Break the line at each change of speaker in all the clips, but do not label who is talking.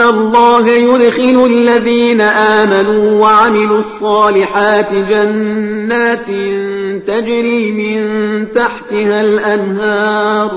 الله يدخل الذين آمنوا وعملوا الصالحات جنات تجري من تحتها الأنهار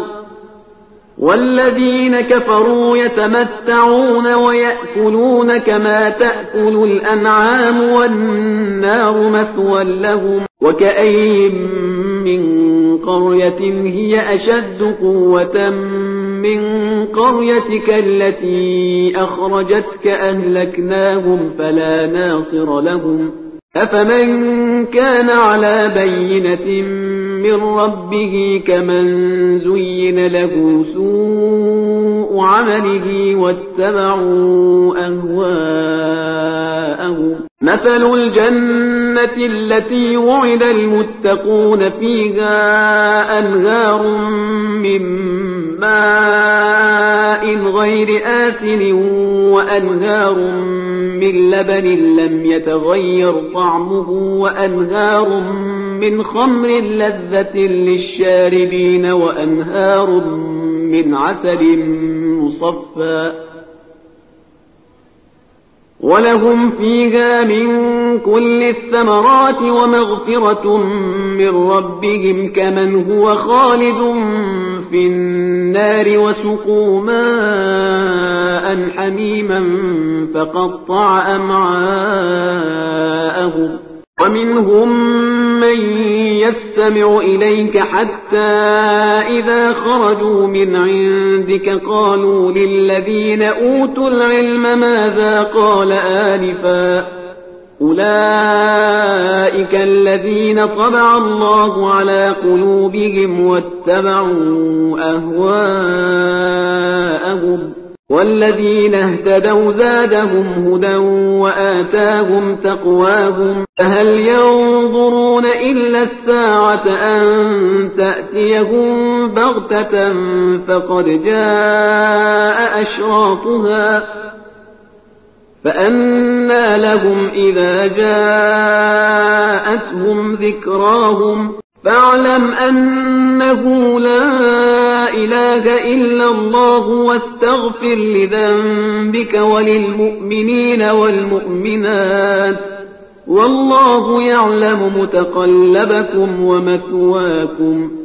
والذين كفروا يتمتعون ويأكلون كما تأكل الأنعام والنار مثوى لهم وكأين من قرية هي أشد قوة من قريتك التي أخرجتك أهلكناهم فلا ناصر لهم أفمن كان على بينة من ربه كمن زين له سوء عمله واتبعوا أهواءهم مثل الجنة التي وعد المتقون فيها أنهار من ماء غير آسن وأنهار من لبن لم يتغير طعمه وأنهار من خمر لذة للشاربين وأنهار من عسل مصفى ولهم فيها من كل الثمرات ومغفرة من ربهم كمن هو خالد في النار وسقوا ماء حميما فقطع أمعاءهم ومنهم من يستمع إليك حتى إذا خرجوا من عندك قالوا للذين أوتوا العلم ماذا قال آنفا أولئك الذين طبع الله على قلوبهم واتبعوا أهواءهم والذين اهتدوا زادهم هدى وآتاهم تقواهم فهل ينظرون إلا الساعة أن تأتيهم بغتة فقد جاء أشراطها فأنى لهم إذا جاءتهم ذكراهم فاعلم أنه لا إله إلا الله واستغفر لذنبك وللمؤمنين والمؤمنات والله يعلم متقلبكم ومثواكم